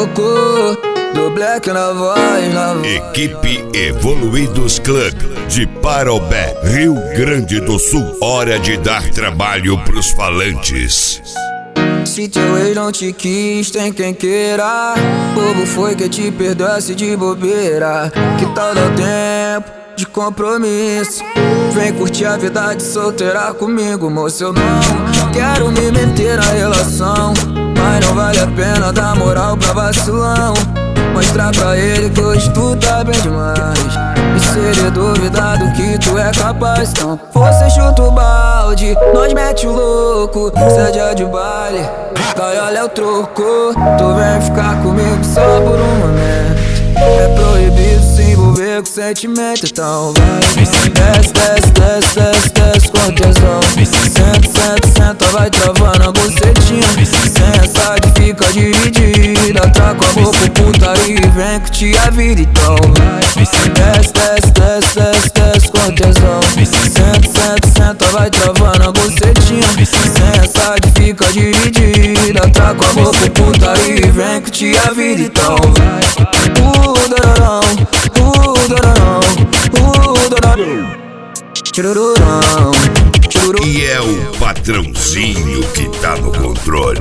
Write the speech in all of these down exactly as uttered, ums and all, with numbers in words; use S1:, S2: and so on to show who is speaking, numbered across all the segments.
S1: troco do Black na voz, na voz.
S2: Equipe Evoluídos Club de Parobé, Rio Grande do Sul. Hora de dar trabalho pros falantes.
S1: Se teu ex não te quis, tem quem queira. Bobo foi que te perdoasse de bobeira. Que tal dar tempo de compromisso? Vem curtir a vida de solteira comigo, moço. Eu não quero me meter na relação, mas não vale a pena dar moral pra vacilão. Mostrar pra ele que hoje tu tá bem demais, e se ele duvidar do que tu é capaz, então você chuta o balde, nós mete o louco. Cê é dia de baile, gaiola é o troco. Tu vem ficar comigo só por um momento. É proibido se envolver com sentimento, então vai. Desce, desce, desce, desce, desce com tesão. Senta, senta, senta, vai travando a bucetinha. Senta que fica dividida, traca a boca pro putaria e vem que te a vida, então vai. Desce, desce, desce, desce, desce com tesão. Senta, senta, senta, vai travando a bucetinha. Senta que fica dividida, traca a boca pro putaria e vem que te a vida, então vai. Uh, dororão, uh, dororão, uh, dororão, churururão, chururu.
S2: E é o patrãozinho que tá no controle.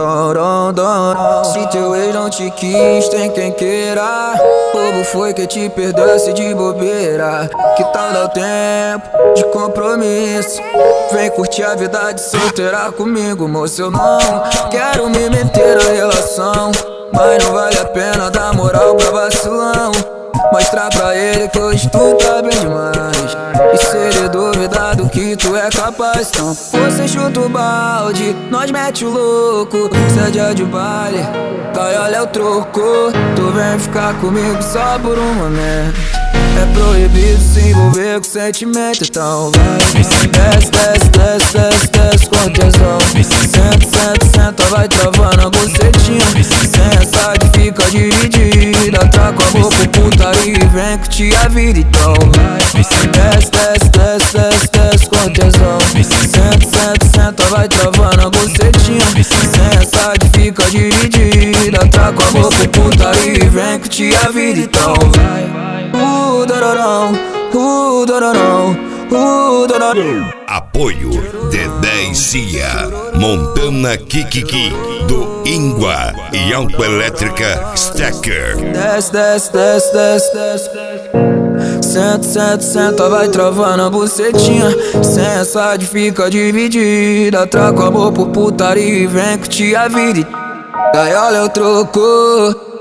S1: Se teu ex não te quis, tem quem queira. Bobo foi que te perdoasse de bobeira. Que tal dar o tempo de compromisso? Vem curtir a vida de solteira comigo, moço. Eu não quero me meter na relação, mas não vale a pena dar moral pra vacilão. Mostrar pra ele que hoje tu tá bem demais, e se ele duvidar do que tu é capaz, então você chuta o balde, nós mete o louco. Cê é dia de baile, gaiola é o troco. Tu vem ficar comigo só por um momento. É proibido se envolver com sentimento, então vai. Desce, desce, desce, desce, desce com tesão. Senta, senta, senta, vai travando a bucetinha. Senta que fica dividida, traca a boca pro putaria e vem que te a vida, então vai. Desce, desce, desce, desce, desce com tesão. Senta, senta, senta, vai travando a bucetinha. Senta que fica dividida, traca a boca pro putaria e vem que te a vida, então vai. Uh, dororão, uh, dororão, uh, dororão.
S2: Apoio Dedé e Cia, Montana Kikiki, do Ingua e Autoelétrica Stacker.
S1: Desce, desce, desce, desce, desce. Senta, senta, senta, vai travando a bucetinha. Sensa de fica dividida, traca o amor por putaria e vem que te a vida. Gaiola é o troco.